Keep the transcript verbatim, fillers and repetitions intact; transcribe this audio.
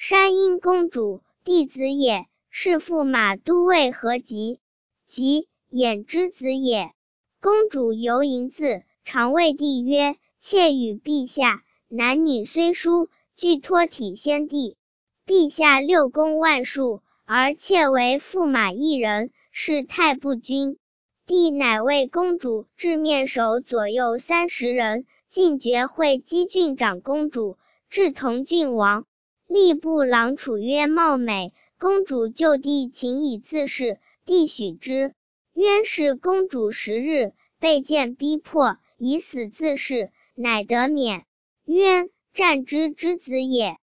山阴公主，弟子也，是驸马都尉何吉，吉，衍之子也。公主尤迎自，常谓帝曰：妾与陛下，男女虽殊，俱托体先帝。陛下六宫万术，而妾为驸马一人，是太不均。帝乃为公主置面首左右三十人，进爵会稽郡长公主，至同郡王。吏部郎楚曰貌美，公主就帝请以自侍，帝许之。渊是公主十日，被剑逼迫，以死自侍，乃得免。渊，战之之子也。